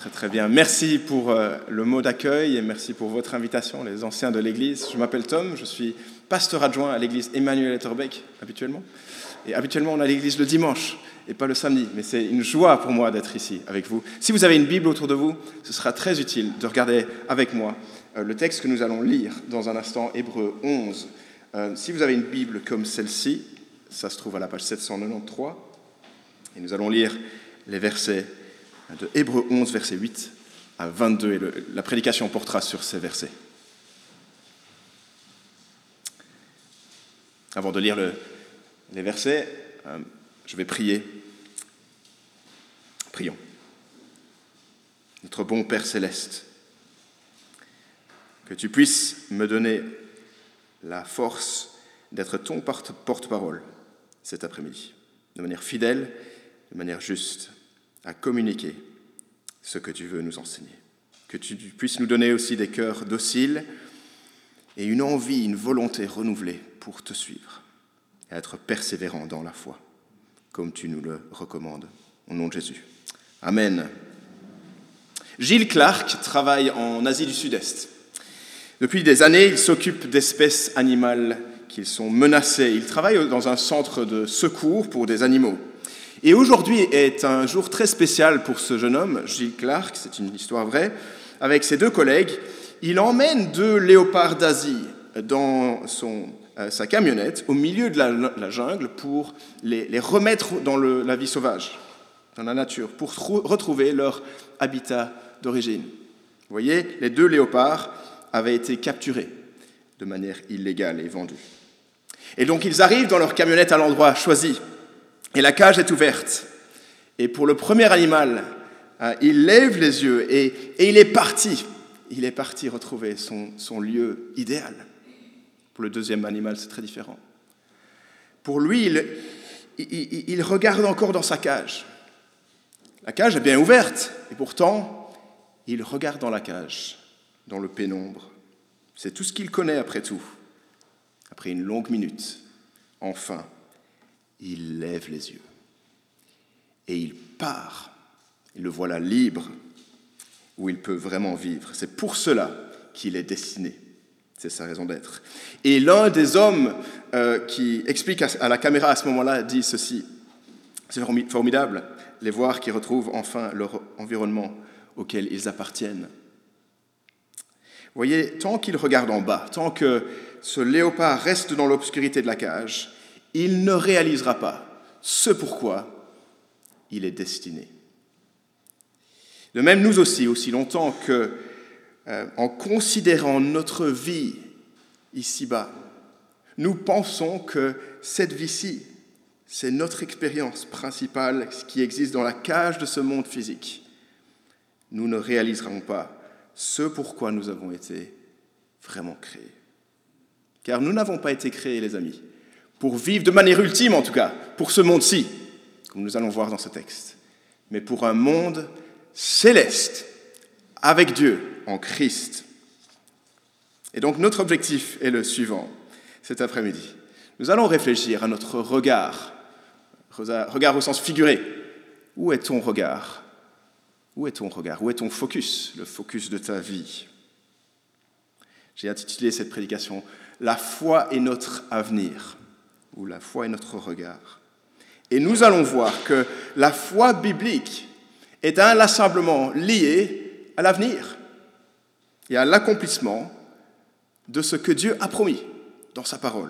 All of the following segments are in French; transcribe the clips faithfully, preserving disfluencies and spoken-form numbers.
Très très bien. Merci pour euh, le mot d'accueil et merci pour votre invitation, les anciens de l'Église. Je m'appelle Tom, je suis pasteur adjoint à l'Église Emmanuel Etterbeek, habituellement. Et habituellement, on a l'Église le dimanche et pas le samedi. Mais c'est une joie pour moi d'être ici avec vous. Si vous avez une Bible autour de vous, ce sera très utile de regarder avec moi euh, le texte que nous allons lire dans un instant, Hébreux onze. Euh, si vous avez une Bible comme celle-ci, ça se trouve à la page sept cent quatre-vingt-treize. Et nous allons lire les versets de Hébreux onze, versets huit à vingt-deux, et le, la prédication portera sur ces versets. Avant de lire le, les versets, euh, je vais prier. Prions. Notre bon Père céleste, que tu puisses me donner la force d'être ton porte-parole cet après-midi, de manière fidèle, de manière juste, à communiquer ce que tu veux nous enseigner. Que tu puisses nous donner aussi des cœurs dociles et une envie, une volonté renouvelée pour te suivre et être persévérant dans la foi, comme tu nous le recommandes. Au nom de Jésus. Amen. Gilles Clark travaille en Asie du Sud-Est. Depuis des années, il s'occupe d'espèces animales qui sont menacées. Il travaille dans un centre de secours pour des animaux. Et aujourd'hui est un jour très spécial pour ce jeune homme, Gilles Clark, c'est une histoire vraie. Avec ses deux collègues, il emmène deux léopards d'Asie dans son, euh, sa camionnette au milieu de la, la jungle pour les, les remettre dans le, la vie sauvage, dans la nature, pour trou- retrouver leur habitat d'origine. Vous voyez, les deux léopards avaient été capturés de manière illégale et vendus. Et donc ils arrivent dans leur camionnette à l'endroit choisi. Et la cage est ouverte. Et pour le premier animal, euh, il lève les yeux et, et il est parti. Il est parti retrouver son, son lieu idéal. Pour le deuxième animal, c'est très différent. Pour lui, il, il, il, il regarde encore dans sa cage. La cage est bien ouverte. Et pourtant, il regarde dans la cage, dans le pénombre. C'est tout ce qu'il connaît après tout. Après une longue minute, enfin, il lève les yeux et il part. Il le voilà libre, où il peut vraiment vivre. C'est pour cela qu'il est destiné. C'est sa raison d'être. Et l'un des hommes euh, qui explique à la caméra à ce moment-là dit ceci. C'est formidable, les voir qui retrouvent enfin leur environnement auquel ils appartiennent. Vous voyez, tant qu'il regarde en bas, tant que ce léopard reste dans l'obscurité de la cage, il ne réalisera pas ce pourquoi il est destiné. De même, nous aussi, aussi longtemps que, euh, en considérant notre vie ici-bas, nous pensons que cette vie-ci, c'est notre expérience principale, ce qui existe dans la cage de ce monde physique. Nous ne réaliserons pas ce pourquoi nous avons été vraiment créés. Car nous n'avons pas été créés, les amis, pour vivre de manière ultime, en tout cas, pour ce monde-ci, comme nous allons voir dans ce texte, mais pour un monde céleste, avec Dieu, en Christ. Et donc notre objectif est le suivant, cet après-midi. Nous allons réfléchir à notre regard, regard au sens figuré. Où est ton regard ? Où est ton regard ? Où est ton focus, le focus de ta vie ? J'ai intitulé cette prédication « La foi est notre avenir » ou « La foi est notre regard ». Et nous allons voir que la foi biblique est inlassablement liée à l'avenir et à l'accomplissement de ce que Dieu a promis dans sa parole.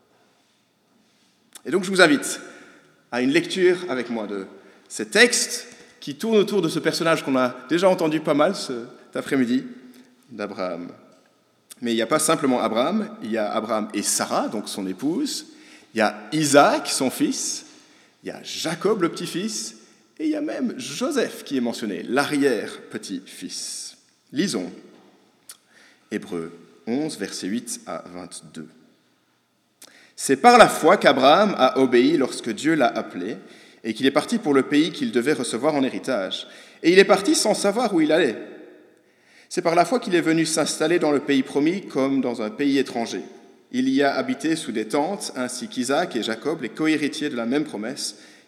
Et donc je vous invite à une lecture avec moi de ces textes qui tournent autour de ce personnage qu'on a déjà entendu pas mal cet après-midi, d'Abraham. Mais il n'y a pas simplement Abraham, il y a Abraham et Sarah, donc son épouse, il y a Isaac, son fils, il y a Jacob, le petit-fils, et il y a même Joseph qui est mentionné, l'arrière-petit-fils. Lisons Hébreux onze, versets huit à vingt-deux. C'est par la foi qu'Abraham a obéi lorsque Dieu l'a appelé et qu'il est parti pour le pays qu'il devait recevoir en héritage. Et il est parti sans savoir où il allait. C'est par la foi qu'il est venu s'installer dans le pays promis comme dans un pays étranger. Il y a habité sous des tentes, ainsi qu'Isaac et Jacob, les co-héritiers de la même promesse,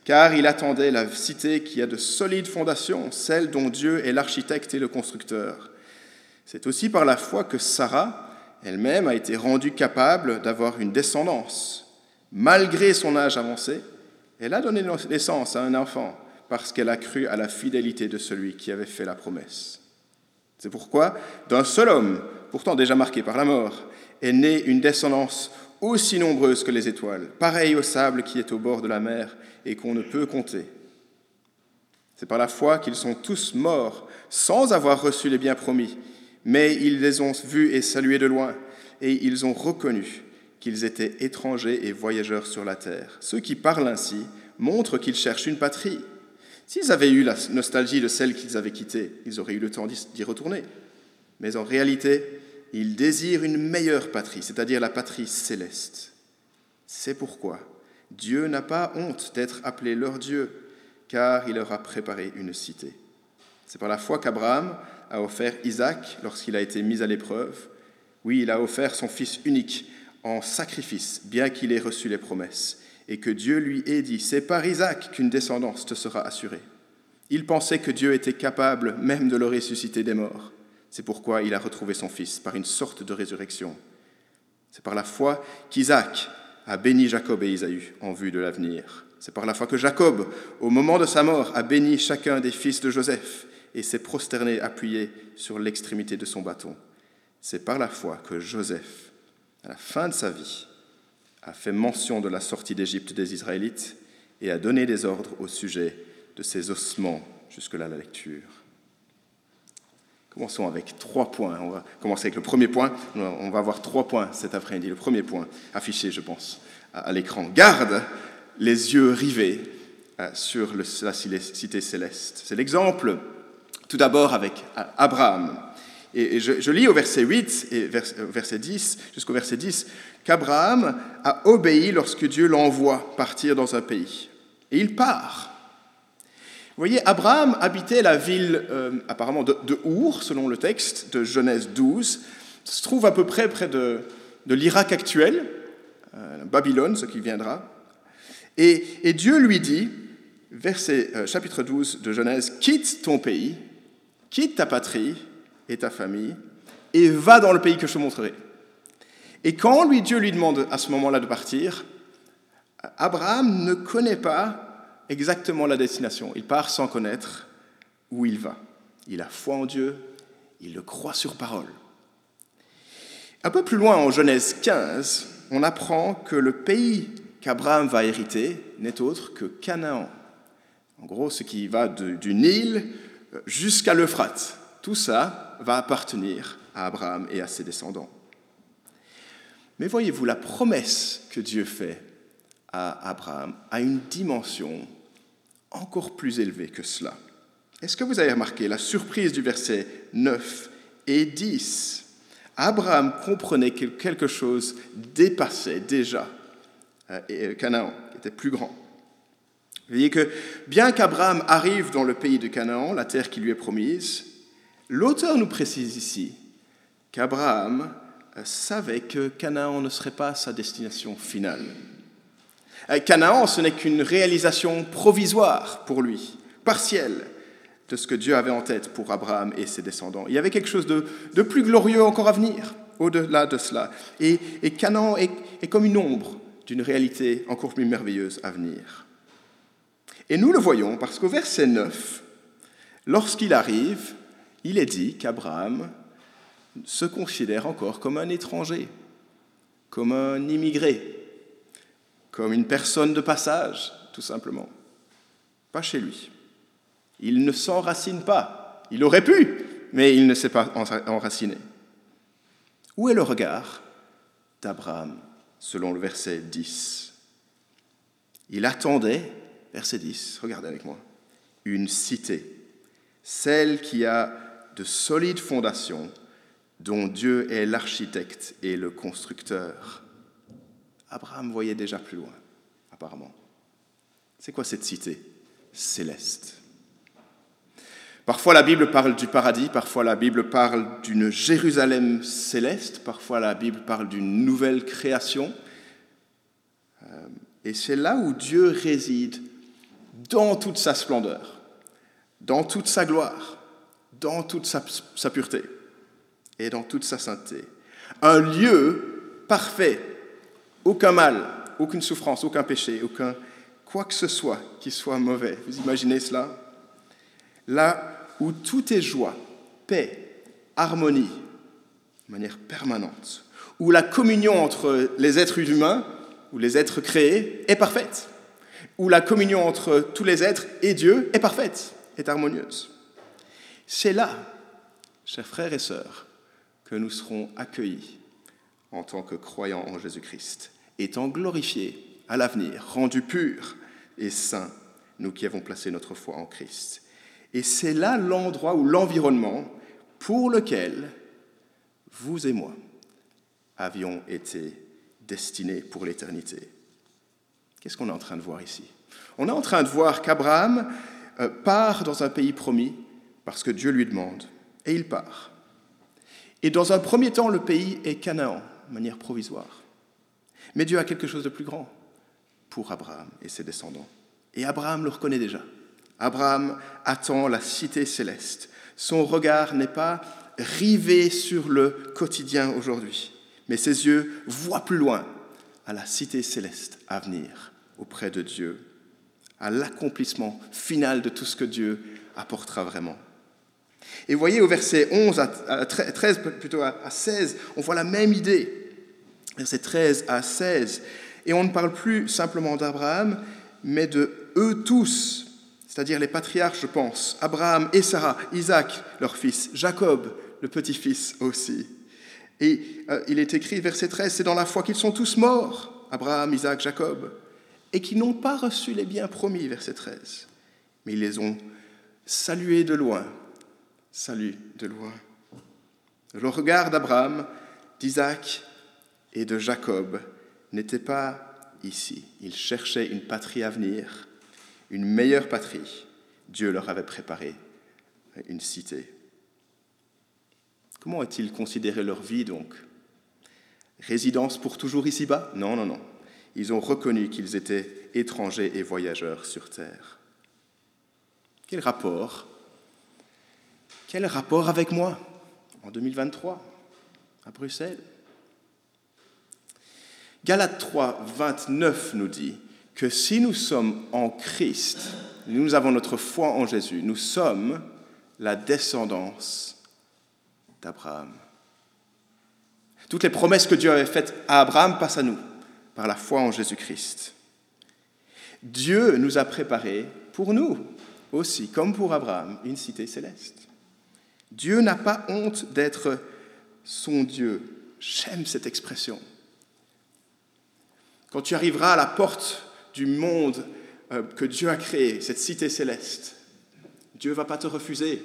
car il attendait la cité qui a de solides fondations, celle dont Dieu est l'architecte et le constructeur. C'est aussi par la foi que Sarah elle-même a été rendue capable d'avoir une descendance. Malgré son âge avancé, elle a donné naissance à un enfant parce qu'elle a cru à la fidélité de celui qui avait fait la promesse. C'est pourquoi, d'un seul homme, pourtant déjà marqué par la mort, est née une descendance aussi nombreuse que les étoiles, pareille au sable qui est au bord de la mer et qu'on ne peut compter. C'est par la foi qu'ils sont tous morts sans avoir reçu les biens promis, mais ils les ont vus et salués de loin, et ils ont reconnu qu'ils étaient étrangers et voyageurs sur la terre. Ceux qui parlent ainsi montrent qu'ils cherchent une patrie. S'ils avaient eu la nostalgie de celle qu'ils avaient quittée, ils auraient eu le temps d'y retourner. Mais en réalité, ils désirent une meilleure patrie, c'est-à-dire la patrie céleste. C'est pourquoi Dieu n'a pas honte d'être appelé leur Dieu, car il leur a préparé une cité. C'est par la foi qu'Abraham a offert Isaac lorsqu'il a été mis à l'épreuve. Oui, il a offert son fils unique en sacrifice, bien qu'il ait reçu les promesses, et que Dieu lui ait dit « C'est par Isaac qu'une descendance te sera assurée ». Il pensait que Dieu était capable même de le ressusciter des morts. C'est pourquoi il a retrouvé son fils par une sorte de résurrection. C'est par la foi qu'Isaac a béni Jacob et Ésaü en vue de l'avenir. C'est par la foi que Jacob, au moment de sa mort, a béni chacun des fils de Joseph et s'est prosterné appuyé sur l'extrémité de son bâton. C'est par la foi que Joseph, à la fin de sa vie, a fait mention de la sortie d'Égypte des Israélites et a donné des ordres au sujet de ses ossements. Jusque-là, la lecture. Commençons avec trois points. On va commencer avec le premier point. On va avoir trois points cet après-midi. Le premier point, affiché, je pense, à l'écran. Garde les yeux rivés sur la cité céleste. C'est l'exemple, tout d'abord, avec Abraham. Et je, je lis au verset huit et verset dix, jusqu'au verset dix, qu'Abraham a obéi lorsque Dieu l'envoie partir dans un pays. Et il part. Vous voyez, Abraham habitait la ville euh, apparemment de, de Our, selon le texte de Genèse douze. Ça se trouve à peu près près de, de l'Irak actuel, euh, Babylone, ce qui viendra. Et, et Dieu lui dit, verset, euh, chapitre douze de Genèse, « Quitte ton pays, quitte ta patrie et ta famille, et va dans le pays que je te montrerai. » Et quand lui, Dieu lui demande à ce moment-là de partir, Abraham ne connaît pas exactement la destination. Il part sans connaître où il va. Il a foi en Dieu, il le croit sur parole. Un peu plus loin, en Genèse quinze, on apprend que le pays qu'Abraham va hériter n'est autre que Canaan. En gros, ce qui va de, du Nil jusqu'à l'Euphrate. Tout ça va appartenir à Abraham et à ses descendants. Mais voyez-vous, la promesse que Dieu fait à Abraham a une dimension encore plus élevée que cela. Est-ce que vous avez remarqué la surprise du verset neuf et dix? Abraham comprenait que quelque chose dépassait déjà Canaan, qui était plus grand. Vous voyez que bien qu'Abraham arrive dans le pays de Canaan, la terre qui lui est promise, l'auteur nous précise ici qu'Abraham savait que Canaan ne serait pas sa destination finale. Canaan, ce n'est qu'une réalisation provisoire pour lui, partielle, de ce que Dieu avait en tête pour Abraham et ses descendants. Il y avait quelque chose de, de plus glorieux encore à venir, au-delà de cela. Et, et Canaan est, est comme une ombre d'une réalité encore plus merveilleuse à venir. Et nous le voyons parce qu'au verset neuf, lorsqu'il arrive, il est dit qu'Abraham se considère encore comme un étranger, comme un immigré, comme une personne de passage, tout simplement. Pas chez lui. Il ne s'enracine pas. Il aurait pu, mais il ne s'est pas enraciné. Où est le regard d'Abraham, selon le verset dix? Il attendait, verset dix, regardez avec moi, une cité, celle qui a de solides fondations, dont Dieu est l'architecte et le constructeur. Abraham voyait déjà plus loin, apparemment. C'est quoi cette cité céleste? Parfois la Bible parle du paradis, parfois la Bible parle d'une Jérusalem céleste, parfois la Bible parle d'une nouvelle création. Et c'est là où Dieu réside dans toute sa splendeur, dans toute sa gloire, dans toute sa, sa pureté et dans toute sa sainteté. Un lieu parfait, aucun mal, aucune souffrance, aucun péché, aucun quoi que ce soit qui soit mauvais. Vous imaginez cela? Là où tout est joie, paix, harmonie, de manière permanente, où la communion entre les êtres humains ou les êtres créés est parfaite, où la communion entre tous les êtres et Dieu est parfaite, est harmonieuse. C'est là, chers frères et sœurs, que nous serons accueillis en tant que croyants en Jésus-Christ, étant glorifiés à l'avenir, rendus purs et saints, nous qui avons placé notre foi en Christ. Et c'est là l'endroit ou l'environnement pour lequel vous et moi avions été destinés pour l'éternité. Qu'est-ce qu'on est en train de voir ici? On est en train de voir qu'Abraham part dans un pays promis parce que Dieu lui demande, et il part. Et dans un premier temps, le pays est Canaan, de manière provisoire. Mais Dieu a quelque chose de plus grand pour Abraham et ses descendants. Et Abraham le reconnaît déjà. Abraham attend la cité céleste. Son regard n'est pas rivé sur le quotidien aujourd'hui, mais ses yeux voient plus loin à la cité céleste à venir auprès de Dieu, à l'accomplissement final de tout ce que Dieu apportera vraiment. Et vous voyez, au verset onze à treize, plutôt à seize, on voit la même idée. Verset treize à seize. Et on ne parle plus simplement d'Abraham, mais de eux tous, c'est-à-dire les patriarches, je pense, Abraham et Sarah, Isaac, leur fils, Jacob, le petit-fils aussi. Et euh, il est écrit, verset treize, c'est dans la foi qu'ils sont tous morts, Abraham, Isaac, Jacob, et qui n'ont pas reçu les biens promis, verset treize, mais ils les ont salués de loin. Salut de loin. Le regard d'Abraham, d'Isaac et de Jacob n'était pas ici. Ils cherchaient une patrie à venir, une meilleure patrie. Dieu leur avait préparé une cité. Comment ont-ils considéré leur vie donc? Résidence pour toujours ici-bas? Non, non, non. Ils ont reconnu qu'ils étaient étrangers et voyageurs sur terre. Quel rapport? Quel rapport avec moi en deux mille vingt-trois à Bruxelles? Galates trois, vingt-neuf nous dit que si nous sommes en Christ, nous avons notre foi en Jésus, nous sommes la descendance d'Abraham. Toutes les promesses que Dieu avait faites à Abraham passent à nous, par la foi en Jésus-Christ. Dieu nous a préparé pour nous aussi, comme pour Abraham, une cité céleste. Dieu n'a pas honte d'être son Dieu. J'aime cette expression. Quand tu arriveras à la porte du monde que Dieu a créé, cette cité céleste, Dieu ne va pas te refuser.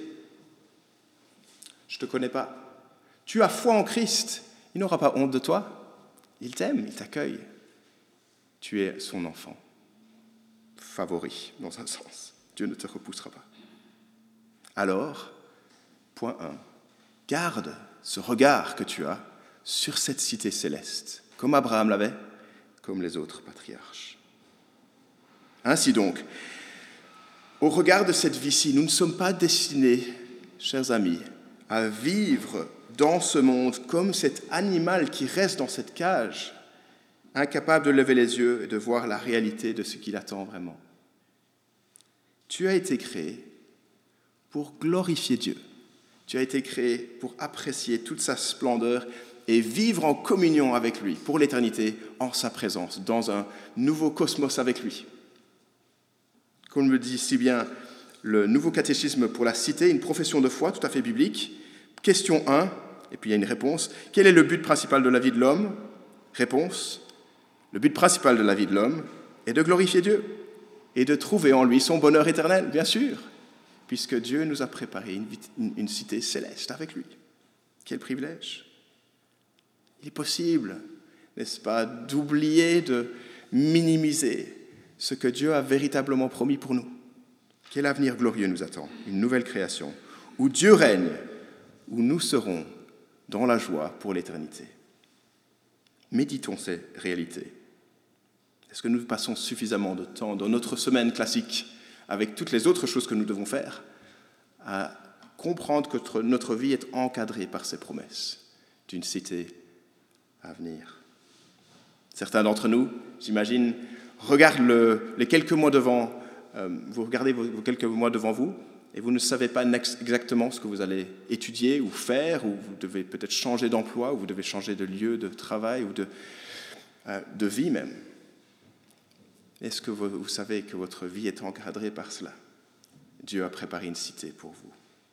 Je ne te connais pas. Tu as foi en Christ. Il n'aura pas honte de toi. Il t'aime, il t'accueille. Tu es son enfant. Favori, dans un sens. Dieu ne te repoussera pas. Alors, point un, garde ce regard que tu as sur cette cité céleste, comme Abraham l'avait, comme les autres patriarches. Ainsi donc, au regard de cette vie-ci, nous ne sommes pas destinés, chers amis, à vivre dans ce monde comme cet animal qui reste dans cette cage, incapable de lever les yeux et de voir la réalité de ce qu'il attend vraiment. Tu as été créé pour glorifier Dieu. Tu as été créé pour apprécier toute sa splendeur et vivre en communion avec lui pour l'éternité, en sa présence, dans un nouveau cosmos avec lui. Comme le dit si bien le nouveau catéchisme pour la cité, une profession de foi tout à fait biblique. Question un, et puis il y a une réponse. Quel est le but principal de la vie de l'homme? Réponse. Le but principal de la vie de l'homme est de glorifier Dieu et de trouver en lui son bonheur éternel, bien sûr, puisque Dieu nous a préparé une, une, une cité céleste avec lui. Quel privilège! Il est possible, n'est-ce pas, d'oublier, de minimiser ce que Dieu a véritablement promis pour nous. Quel avenir glorieux nous attend, une nouvelle création, où Dieu règne, où nous serons dans la joie pour l'éternité. Méditons ces réalités. Est-ce que nous passons suffisamment de temps dans notre semaine classique avec toutes les autres choses que nous devons faire, à comprendre que notre vie est encadrée par ces promesses d'une cité à venir. Certains d'entre nous, j'imagine, regardent le, les quelques mois devant, euh, vous regardez vos, vos quelques mois devant vous, et vous ne savez pas exactement ce que vous allez étudier ou faire, ou vous devez peut-être changer d'emploi, ou vous devez changer de lieu de travail, ou de, euh, de vie même. Est-ce que vous, vous savez que votre vie est encadrée par cela? Dieu a préparé une cité pour vous.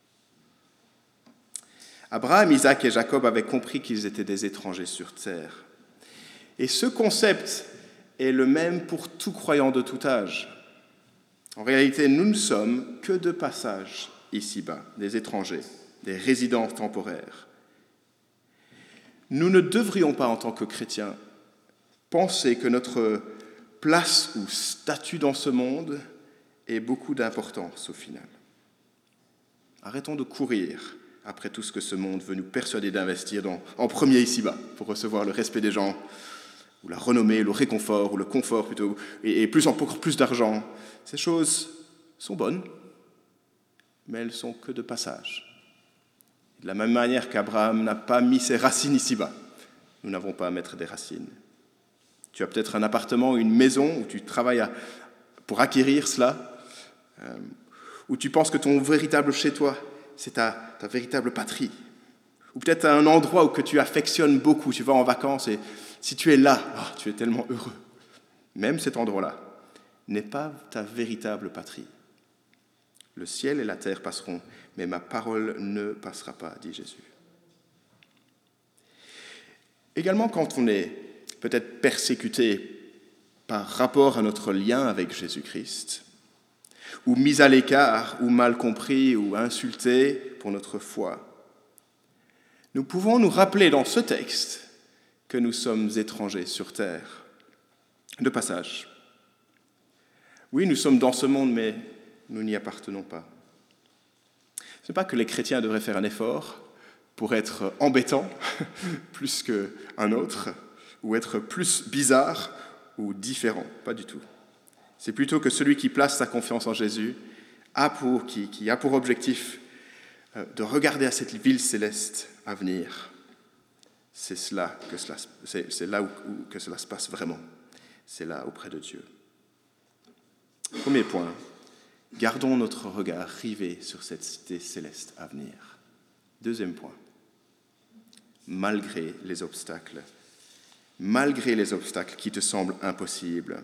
Abraham, Isaac et Jacob avaient compris qu'ils étaient des étrangers sur terre. Et ce concept est le même pour tout croyant de tout âge. En réalité, nous ne sommes que de passage ici-bas, des étrangers, des résidents temporaires. Nous ne devrions pas, en tant que chrétiens, penser que notre place ou statut dans ce monde ait beaucoup d'importance au final. Arrêtons de courir après tout ce que ce monde veut nous persuader d'investir dans, en premier ici-bas, pour recevoir le respect des gens, ou la renommée, le réconfort, ou le confort plutôt, et, et plus, encore plus d'argent. Ces choses sont bonnes, mais elles sont que de passage. De la même manière qu'Abraham n'a pas mis ses racines ici-bas, nous n'avons pas à mettre des racines. Tu as peut-être un appartement ou une maison où tu travailles à, pour acquérir cela, euh, où tu penses que ton véritable chez-toi, c'est ta, ta véritable patrie. Ou peut-être un endroit où que tu affectionnes beaucoup, tu vas en vacances et si tu es là, oh, tu es tellement heureux. Même cet endroit-là n'est pas ta véritable patrie. Le ciel et la terre passeront, mais ma parole ne passera pas, dit Jésus. Également, quand on est peut-être persécuté par rapport à notre lien avec Jésus-Christ, ou mis à l'écart, ou mal compris, ou insulté pour notre foi, nous pouvons nous rappeler dans ce texte que nous sommes étrangers sur terre, de passage. Oui, nous sommes dans ce monde, mais nous n'y appartenons pas. Ce n'est pas que les chrétiens devraient faire un effort pour être embêtants plus qu'un autre, ou être plus bizarre ou différent, pas du tout. C'est plutôt que celui qui place sa confiance en Jésus a pour, qui, qui a pour objectif de regarder à cette ville céleste à venir. C'est, cela que cela, c'est, c'est là où, où que cela se passe vraiment. C'est là auprès de Dieu. Premier point, gardons notre regard rivé sur cette cité céleste à venir. Deuxième point, malgré les obstacles, malgré les obstacles qui te semblent impossibles.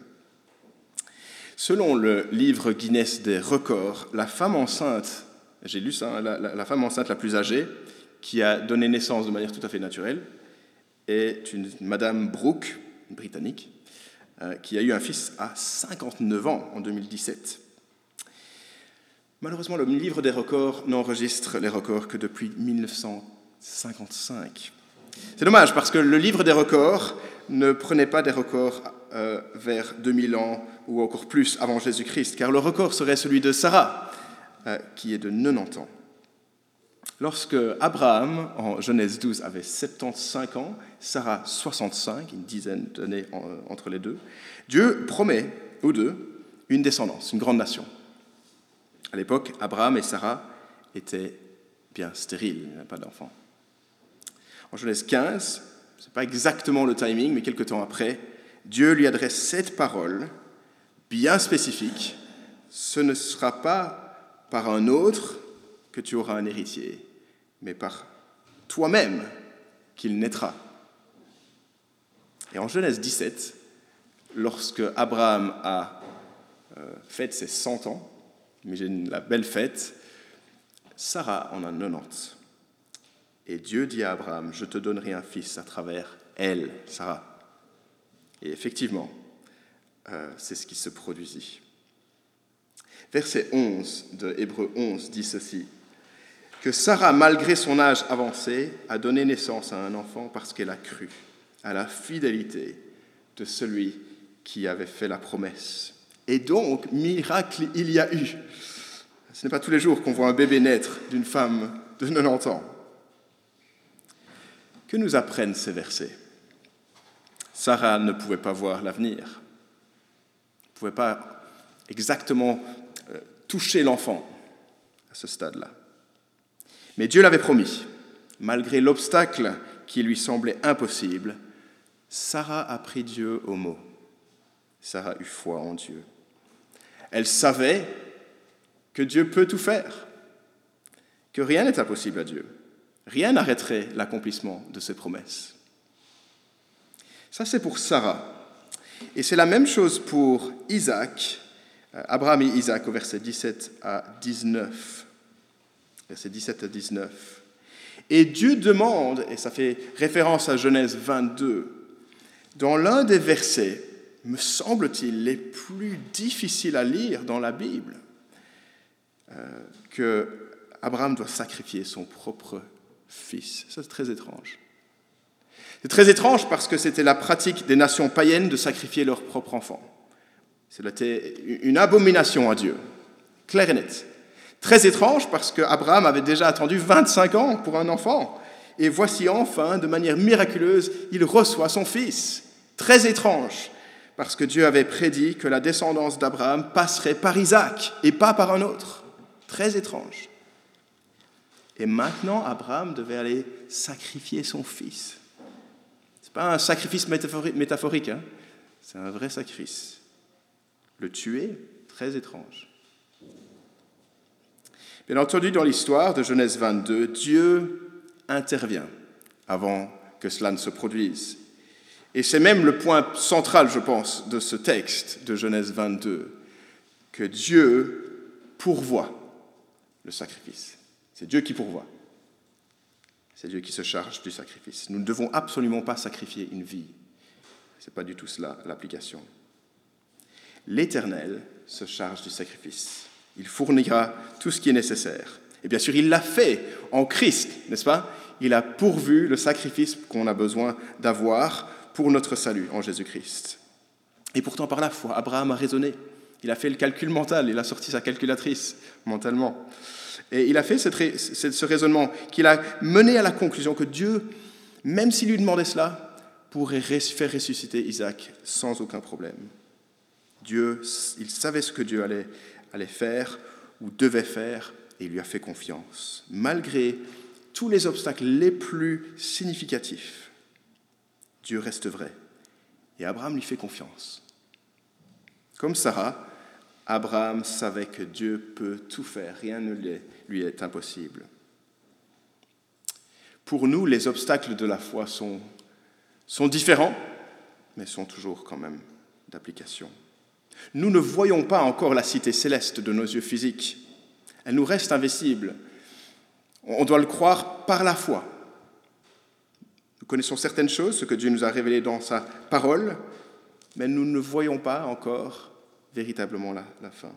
Selon le livre Guinness des records, la femme enceinte, j'ai lu ça, la, la, la femme enceinte la plus âgée, qui a donné naissance de manière tout à fait naturelle, est une Madame Brooke, une Britannique, euh, qui a eu un fils à cinquante-neuf ans en deux mille dix-sept. Malheureusement, le livre des records n'enregistre les records que depuis mille neuf cent cinquante-cinq. C'est dommage, parce que le livre des records ne prenait pas des records euh, vers deux mille ans ou encore plus avant Jésus-Christ, car le record serait celui de Sarah, euh, qui est de quatre-vingt-dix ans. Lorsque Abraham, en Genèse douze, avait soixante-quinze ans, Sarah soixante-cinq, une dizaine d'années en, euh, entre les deux, Dieu promet aux deux une descendance, une grande nation. À l'époque, Abraham et Sarah étaient bien stériles, il n'y avait pas d'enfants. En Genèse quinze, ce n'est pas exactement le timing, mais quelques temps après, Dieu lui adresse cette parole bien spécifique. Ce ne sera pas par un autre que tu auras un héritier, mais par toi-même qu'il naîtra. Et en Genèse dix-sept, lorsque Abraham a euh, fête ses cent ans, imagine la belle fête, Sarah en a quatre-vingt-dix. Et Dieu dit à Abraham, je te donnerai un fils à travers elle, Sarah. Et effectivement, euh, c'est ce qui se produisit. Verset onze de Hébreux onze dit ceci, que Sarah, malgré son âge avancé, a donné naissance à un enfant parce qu'elle a cru à la fidélité de celui qui avait fait la promesse. Et donc, miracle il y a eu. Ce n'est pas tous les jours qu'on voit un bébé naître d'une femme de quatre-vingt-dix ans. Que nous apprennent ces versets? Sarah ne pouvait pas voir l'avenir. Elle ne pouvait pas exactement toucher l'enfant à ce stade-là. Mais Dieu l'avait promis. Malgré l'obstacle qui lui semblait impossible, Sarah a pris Dieu au mot. Sarah eut foi en Dieu. Elle savait que Dieu peut tout faire, que rien n'est impossible à Dieu. Rien n'arrêterait l'accomplissement de ses promesses. Ça, c'est pour Sarah. Et c'est la même chose pour Isaac, Abraham et Isaac, au verset dix-sept à dix-neuf. Verset dix-sept à dix-neuf. Et Dieu demande, et ça fait référence à Genèse vingt-deux, dans l'un des versets, me semble-t-il, les plus difficiles à lire dans la Bible, euh, que Abraham doit sacrifier son propre fils. Ça, c'est très étrange. C'est très étrange parce que c'était la pratique des nations païennes de sacrifier leur propre enfant. C'était une abomination à Dieu, clair et net. Très étrange parce qu'Abraham avait déjà attendu vingt-cinq ans pour un enfant. Et voici enfin, de manière miraculeuse, il reçoit son fils. Très étrange parce que Dieu avait prédit que la descendance d'Abraham passerait par Isaac et pas par un autre. Très étrange. Et maintenant, Abraham devait aller sacrifier son fils. Ce n'est pas un sacrifice métaphorique, hein. C'est un vrai sacrifice. Le tuer, très étrange. Bien entendu, dans l'histoire de Genèse vingt-deux, Dieu intervient avant que cela ne se produise. Et c'est même le point central, je pense, de ce texte de Genèse vingt-deux, que Dieu pourvoit le sacrifice. C'est Dieu qui pourvoit. C'est Dieu qui se charge du sacrifice. Nous ne devons absolument pas sacrifier une vie. Ce n'est pas du tout cela l'application. L'Éternel se charge du sacrifice. Il fournira tout ce qui est nécessaire. Et bien sûr, il l'a fait en Christ, n'est-ce pas ? Il a pourvu le sacrifice qu'on a besoin d'avoir pour notre salut en Jésus-Christ. Et pourtant, par la foi, Abraham a raisonné. Il a fait le calcul mental, il a sorti sa calculatrice mentalement. Et il a fait cette, ce raisonnement qu'il a mené à la conclusion que Dieu, même s'il lui demandait cela, pourrait faire ressusciter Isaac sans aucun problème. Dieu, il savait ce que Dieu allait, allait faire ou devait faire, et il lui a fait confiance, malgré tous les obstacles les plus significatifs. Dieu reste vrai, et Abraham lui fait confiance. Comme Sarah, Abraham savait que Dieu peut tout faire, rien ne lui est impossible. Pour nous, les obstacles de la foi sont, sont différents, mais sont toujours quand même d'application. Nous ne voyons pas encore la cité céleste de nos yeux physiques. Elle nous reste invisible. On doit le croire par la foi. Nous connaissons certaines choses, ce que Dieu nous a révélé dans sa parole, mais nous ne voyons pas encore véritablement la, la fin.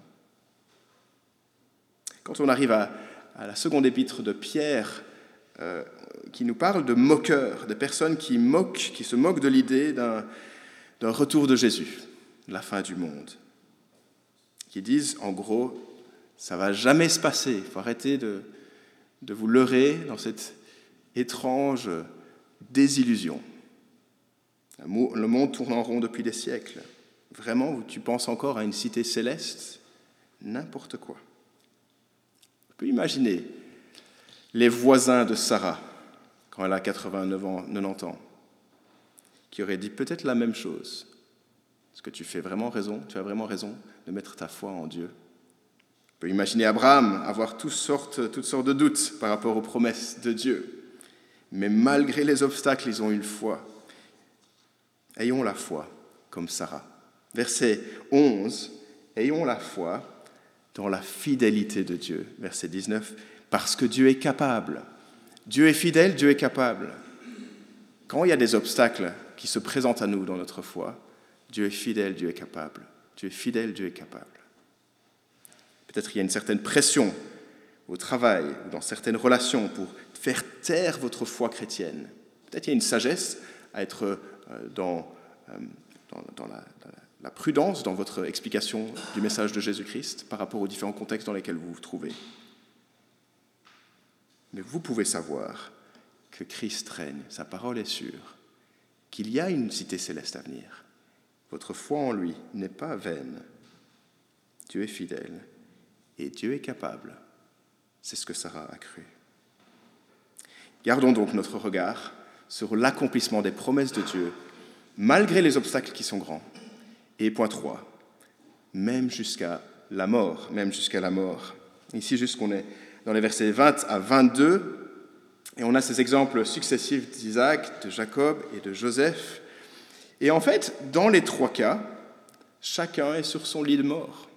Quand on arrive à, à la seconde épître de Pierre, euh, qui nous parle de moqueurs, de personnes qui moquent, qui se moquent de l'idée d'un, d'un retour de Jésus, de la fin du monde, qui disent en gros, ça ne va jamais se passer, il faut arrêter de, de vous leurrer dans cette étrange désillusion. Le monde tourne en rond depuis des siècles. Vraiment, tu penses encore à une cité céleste ? N'importe quoi. On peut imaginer les voisins de Sarah, quand elle a quatre-vingt-neuf ans, quatre-vingt-dix ans, qui auraient dit peut-être la même chose. Est-ce que tu fais vraiment raison, tu as vraiment raison de mettre ta foi en Dieu ? On peut imaginer Abraham avoir toutes sortes, toutes sortes de doutes par rapport aux promesses de Dieu. Mais malgré les obstacles, ils ont une foi. Ayons la foi comme Sarah. Verset onze, ayons la foi dans la fidélité de Dieu. Verset dix-neuf, parce que Dieu est capable. Dieu est fidèle, Dieu est capable. Quand il y a des obstacles qui se présentent à nous dans notre foi, Dieu est fidèle, Dieu est capable. Dieu est fidèle, Dieu est capable. Peut-être qu'il y a une certaine pression au travail ou dans certaines relations pour faire taire votre foi chrétienne. Peut-être qu'il y a une sagesse à être dans, dans, dans la, la prudence dans votre explication du message de Jésus-Christ par rapport aux différents contextes dans lesquels vous vous trouvez. Mais vous pouvez savoir que Christ règne, sa parole est sûre, qu'il y a une cité céleste à venir. Votre foi en lui n'est pas vaine. Dieu est fidèle Et Dieu est capable. C'est ce que Sarah a cru. Gardons donc notre regard sur l'accomplissement des promesses de Dieu, malgré les obstacles qui sont grands. Et point trois, même jusqu'à la mort, même jusqu'à la mort. Ici, juste qu'on est dans les versets vingt à vingt-deux, et on a ces exemples successifs d'Isaac, de Jacob et de Joseph. Et en fait, dans les trois cas, chacun est sur son lit de mort.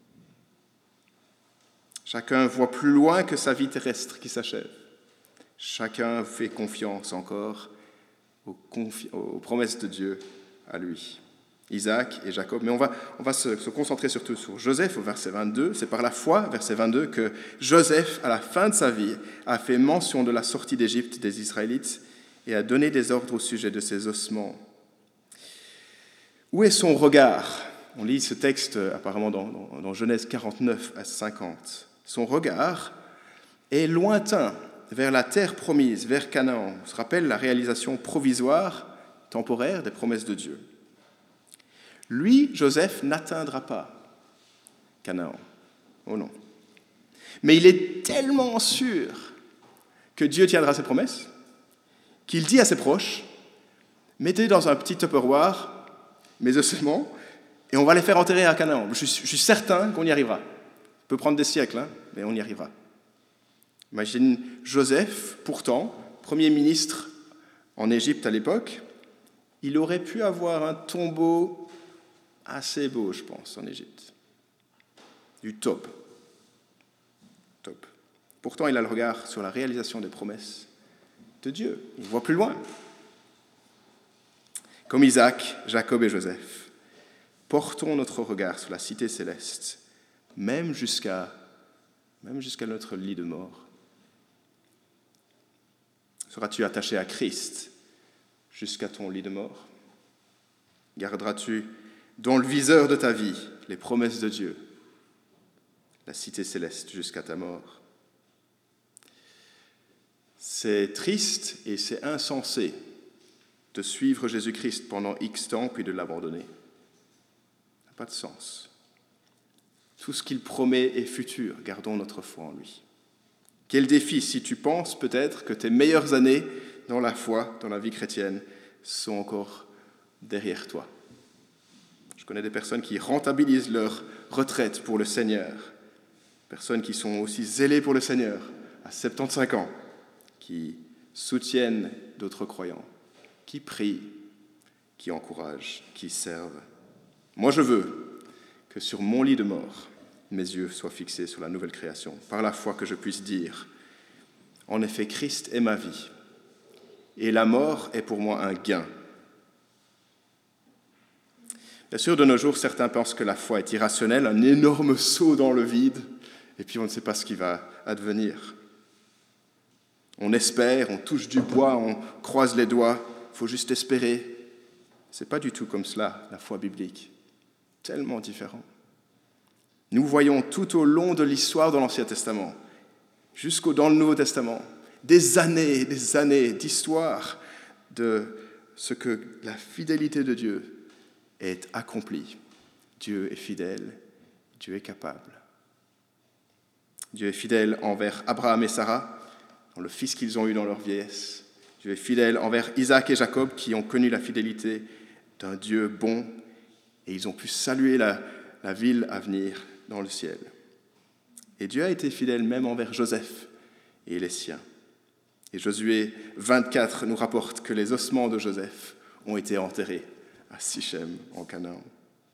Chacun voit plus loin que sa vie terrestre qui s'achève. Chacun fait confiance encore aux, confi- aux promesses de Dieu à lui. Isaac et Jacob. Mais on va, on va se, se concentrer surtout sur Joseph au verset vingt-deux. C'est par la foi, verset vingt-deux, que Joseph, à la fin de sa vie, a fait mention de la sortie d'Égypte des Israélites et a donné des ordres au sujet de ses ossements. Où est son regard ? On lit ce texte apparemment dans, dans, dans Genèse quarante-neuf à cinquante. Son regard est lointain vers la terre promise, vers Canaan. On se rappelle la réalisation provisoire, temporaire des promesses de Dieu. Lui, Joseph, n'atteindra pas Canaan. Oh non. Mais il est tellement sûr que Dieu tiendra ses promesses qu'il dit à ses proches, mettez dans un petit tupperware mes ossements et on va les faire enterrer à Canaan. Je suis, je suis certain qu'on y arrivera. Ça peut prendre des siècles, hein, mais on y arrivera. Imagine Joseph, pourtant, premier ministre en Égypte à l'époque, il aurait pu avoir un tombeau assez beau, je pense, en Égypte. Du top. Top. Pourtant, il a le regard sur la réalisation des promesses de Dieu. Il voit plus loin. Comme Isaac, Jacob et Joseph, portons notre regard sur la cité céleste, même jusqu'à, même jusqu'à notre lit de mort. Seras-tu attaché à Christ jusqu'à ton lit de mort ? Garderas-tu dans le viseur de ta vie les promesses de Dieu, la cité céleste jusqu'à ta mort ? C'est triste et c'est insensé de suivre Jésus-Christ pendant X temps puis de l'abandonner. Ça n'a pas de sens. Tout ce qu'il promet est futur. Gardons notre foi en lui. Quel défi si tu penses peut-être que tes meilleures années dans la foi, dans la vie chrétienne, sont encore derrière toi. Je connais des personnes qui rentabilisent leur retraite pour le Seigneur, personnes qui sont aussi zélées pour le Seigneur à soixante-quinze ans, qui soutiennent d'autres croyants, qui prient, qui encouragent, qui servent. Moi, je veux que sur mon lit de mort, mes yeux soient fixés sur la nouvelle création, par la foi que je puisse dire, en effet, Christ est ma vie, et la mort est pour moi un gain. Bien sûr, de nos jours, certains pensent que la foi est irrationnelle, un énorme saut dans le vide, et puis on ne sait pas ce qui va advenir. On espère, on touche du bois, on croise les doigts, il faut juste espérer. Ce n'est pas du tout comme cela, la foi biblique. Tellement différent. Nous voyons tout au long de l'histoire de l'Ancien Testament, jusqu'au dans le Nouveau Testament, des années et des années d'histoire de ce que la fidélité de Dieu est accomplie. Dieu est fidèle, Dieu est capable. Dieu est fidèle envers Abraham et Sarah, dans le fils qu'ils ont eu dans leur vieillesse. Dieu est fidèle envers Isaac et Jacob, qui ont connu la fidélité d'un Dieu bon, et ils ont pu saluer la, la ville à venir dans le ciel. Et Dieu a été fidèle même envers Joseph et les siens. Et Josué vingt-quatre nous rapporte que les ossements de Joseph ont été enterrés à Sichem, en Canaan.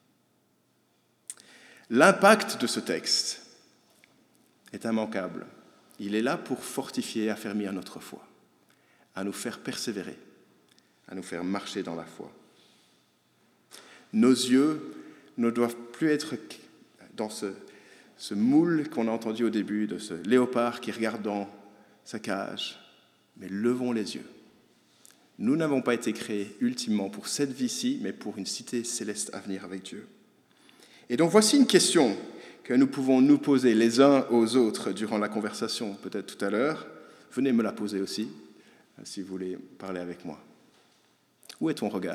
L'impact de ce texte est immanquable. Il est là pour fortifier et affermir notre foi, à nous faire persévérer, à nous faire marcher dans la foi. Nos yeux ne doivent plus être dans ce, ce moule qu'on a entendu au début, de ce léopard qui regarde dans sa cage, mais levons les yeux. Nous n'avons pas été créés ultimement pour cette vie-ci, mais pour une cité céleste à venir avec Dieu. Et donc voici une question que nous pouvons nous poser les uns aux autres durant la conversation, peut-être tout à l'heure. Venez me la poser aussi, si vous voulez parler avec moi. Où est ton regard ?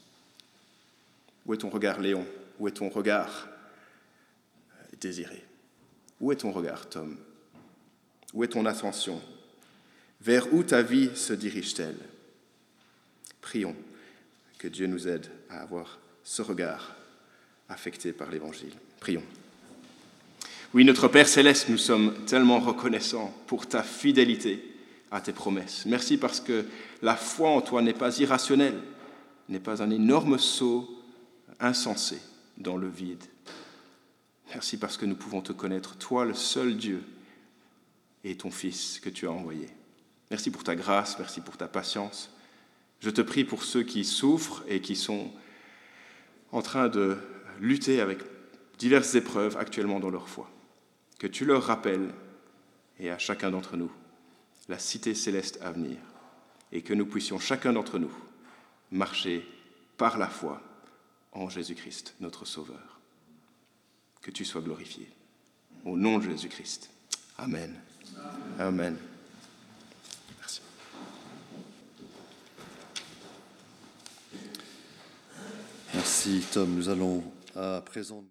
Où est ton regard, Léon ? Où est ton regard, Désiré ? Où est ton regard, Tom? Où est ton attention? Vers où ta vie se dirige-t-elle? Prions que Dieu nous aide à avoir ce regard affecté par l'Évangile. Prions. Oui, notre Père Céleste, nous sommes tellement reconnaissants pour ta fidélité à tes promesses. Merci parce que la foi en toi n'est pas irrationnelle, n'est pas un énorme saut insensé dans le vide. Merci parce que nous pouvons te connaître, toi le seul Dieu et ton Fils que tu as envoyé. Merci pour ta grâce, merci pour ta patience. Je te prie pour ceux qui souffrent et qui sont en train de lutter avec diverses épreuves actuellement dans leur foi. Que tu leur rappelles, et à chacun d'entre nous, la cité céleste à venir, et que nous puissions chacun d'entre nous marcher par la foi en Jésus-Christ, notre Sauveur. Que tu sois glorifié. Au nom de Jésus-Christ. Amen. Amen. Amen. Merci. Merci Tom. Nous allons à présent...